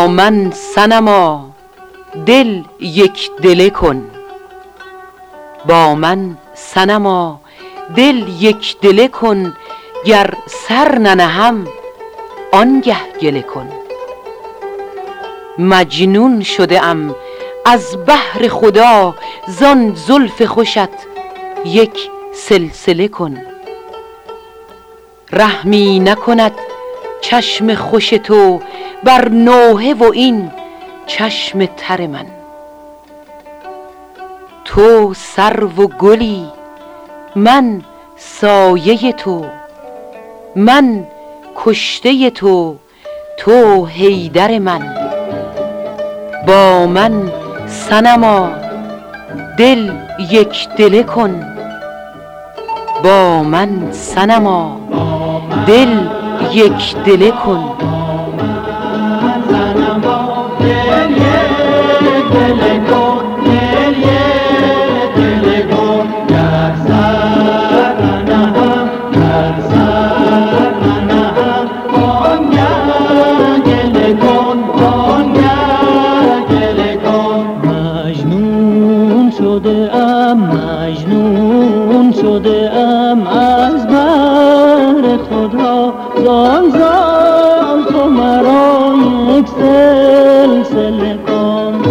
من صنما دل یک دله کن، با من صنما دل یک دله کن، گر سر ننهم آنگه گله کن. مجنون شده ام از بهر خدا، زان زلف خوشت یک سلسله کن. رحمی نکند چشم خوش تو بر نوحه و این چشم تر من. تو سرو و گلی من سایه تو، من کشته تو، تو حیدر من. با من صنما دل یک دله کن، با من صنما دل یک دله کن. مجنون شده ام از بهر خدا، زان زلف مرا یک سلسله کن.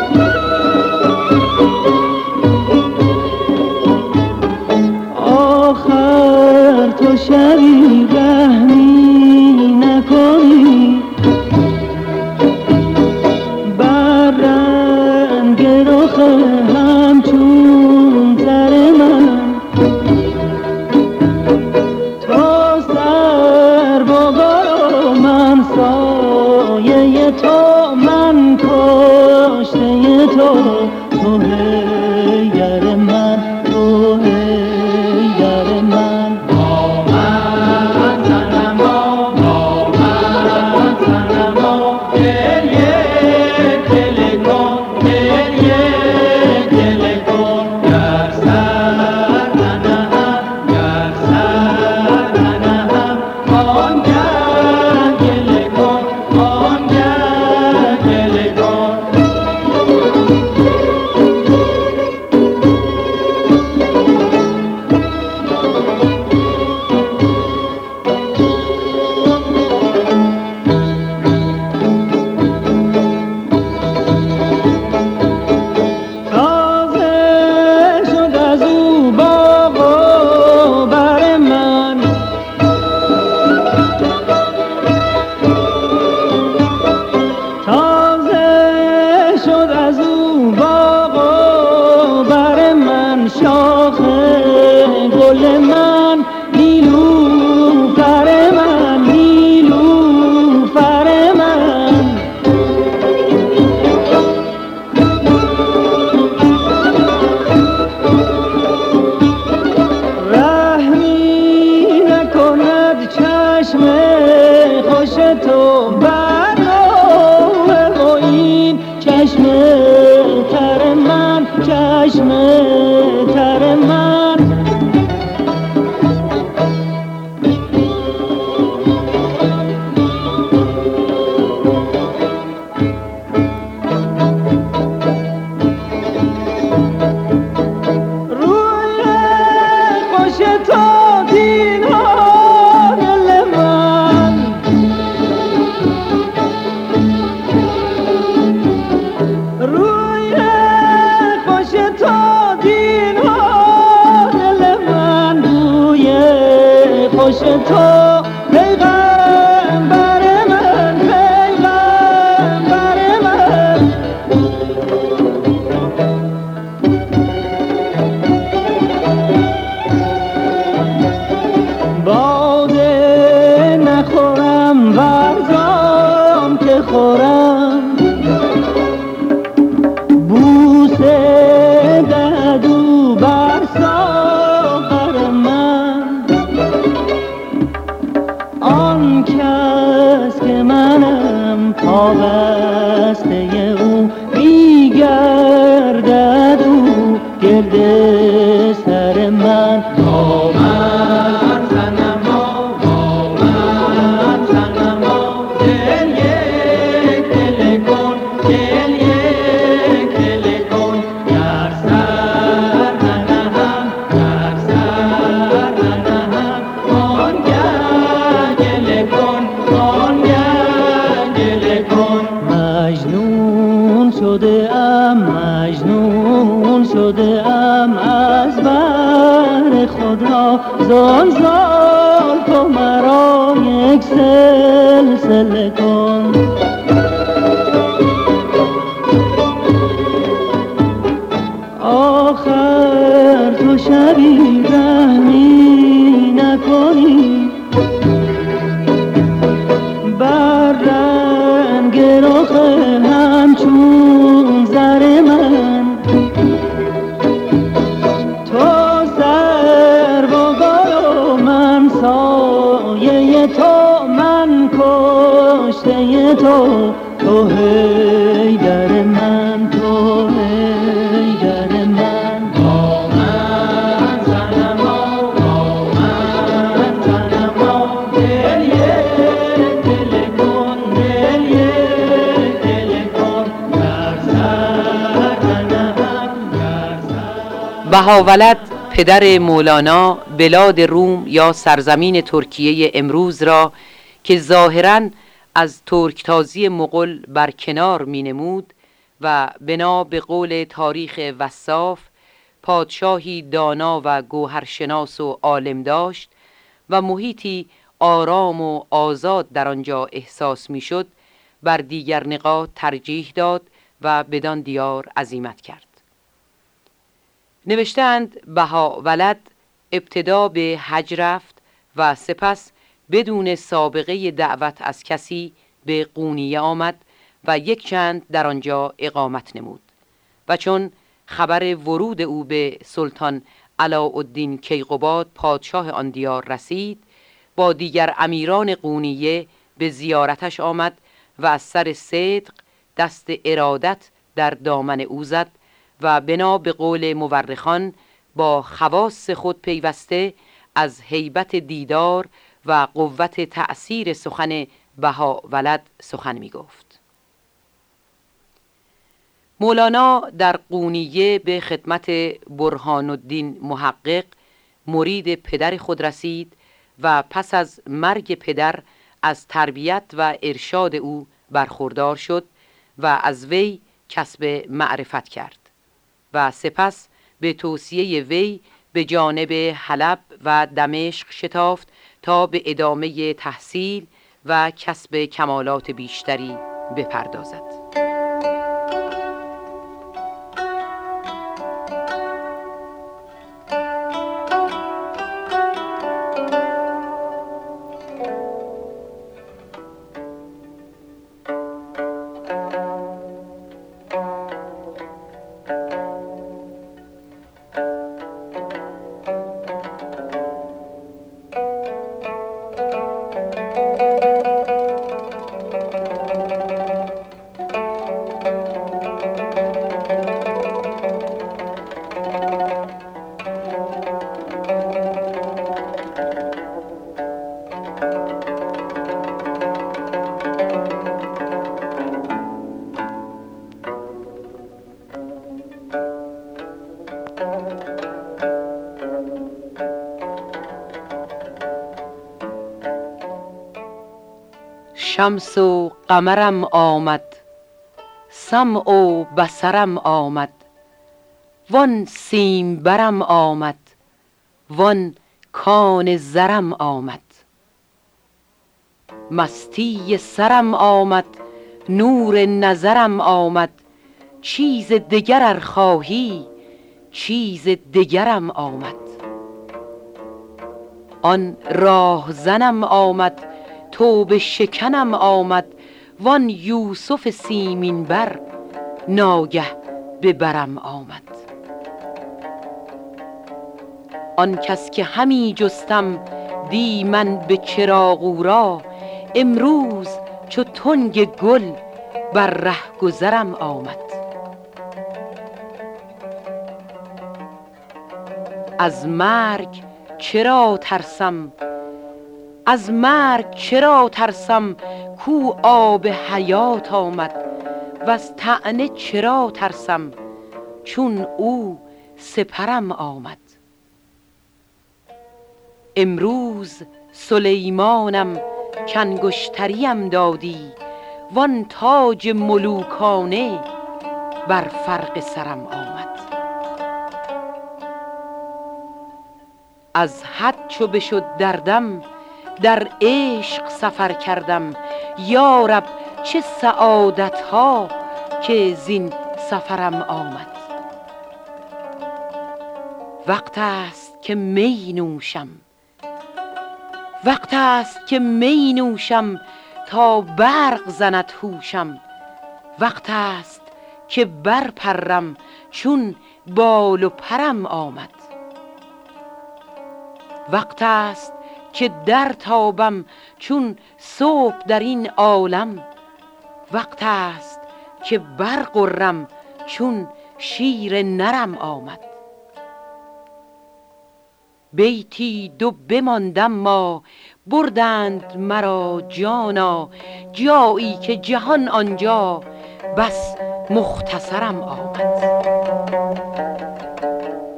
آخر تو شبی رحمی نکنی بر رنگ رخ همچون زر من. تو سر بغل من سایه تو، من کشته تو، تو حیدر من، تو حیدر من. با من صنما، با من صنما دل یک دله کن، دل یک دله کن. گر سر ننهم، گر سر ننهم آنگه گله کن، آنگه گله کن. تازه شد از او باغ و بر من، تازه شد از او باغ و بر من. شاخ گل من، نیلوفر من، نیلوفر من. رحمی نکند چشم خوش تو بر نوحه و این چشم تر من، چشم تر من. روی خوش تو دینار دل من، روی خوش تو دینار دل من. روی خوش تو پیغمبر من، پیغمبر من. باده نخورم ورزم که خورم، بوسه دهدو بر ساغر من. شده ام مجنون شده ام از بر خدا زان زلف و مرا یک سلسله کن آخر تو شبی رحمی نکنی بر رنگ رخ همچون زر من تو سر و گل و من سایه تو من کشته تو حیدر من تو حیدر من با من صنما با من صنما دل یک دل کن دل یک دل کن در سر تنم در سر. بهاولد پدر مولانا بلاد روم یا سرزمین ترکیه امروز را که ظاهراً از ترکتازی مغول برکنار می نمود و بنا به قول تاریخ وصاف پادشاهی دانا و گوهرشناس و عالم داشت و محیطی آرام و آزاد در آنجا احساس می شد، بر دیگر نقاط ترجیح داد و بدان دیار عزیمت کرد. نوشتند بهاولد ابتدا به حج رفت و سپس بدون سابقه دعوت از کسی به قونیه آمد و یک چند در آنجا اقامت نمود و چون خبر ورود او به سلطان علاءالدین کیقباد پادشاه آن دیار رسید، با دیگر امیران قونیه به زیارتش آمد و از سر صدق دست ارادت در دامن او زد و بنا به قول مورخان با خواص خود پیوسته از هیبت دیدار و قوت تأثیر سخن بهاولد سخن می گفت. مولانا در قونیه به خدمت برهان الدین محقق مرید پدر خود رسید و پس از مرگ پدر از تربیت و ارشاد او برخوردار شد و از وی کسب معرفت کرد و سپس به توصیه وی به جانب حلب و دمشق شتافت تا به ادامه تحصیل و کسب کمالات بیشتری بپردازد. شمس و قمرم آمد، سمع و بصرم آمد، وان سیم برم آمد، وان کان زرم آمد. مستی سرم آمد، نور نظرم آمد، چیز دگر ار خواهی چیز دگرم آمد. آن راه زنم آمد، توبه شکنم آمد، وان یوسف سیمین بر ناگه به برم آمد. آن کس که همی جستم دی من به چراغ او را، امروز چو تنگ گل بر ره گذرم آمد. از مرگ چرا ترسم، از مرگ چرا ترسم کو آب حیات آمد، وز طعنه چرا ترسم چون او سپرم آمد. امروز سلیمانم کانگشتریم دادی، وان تاج ملوکانه بر فرق سرم آمد. از حد چو بشد دردم در عشق سفر کردم. یا رب چه سعادت ها که زین سفرم آمد. وقت است که می نوشم، وقت است که می نوشم تا برق زند هوشم. وقت است که برپرم چون بال و پرم آمد. وقت است که در تابم چون صبح در این عالم. وقت است که برقرم چون شیر نرم آمد. بیتی دو بماندم ما بردند مرا جانا. جایی که جهان آنجا بس مختصرم آمد.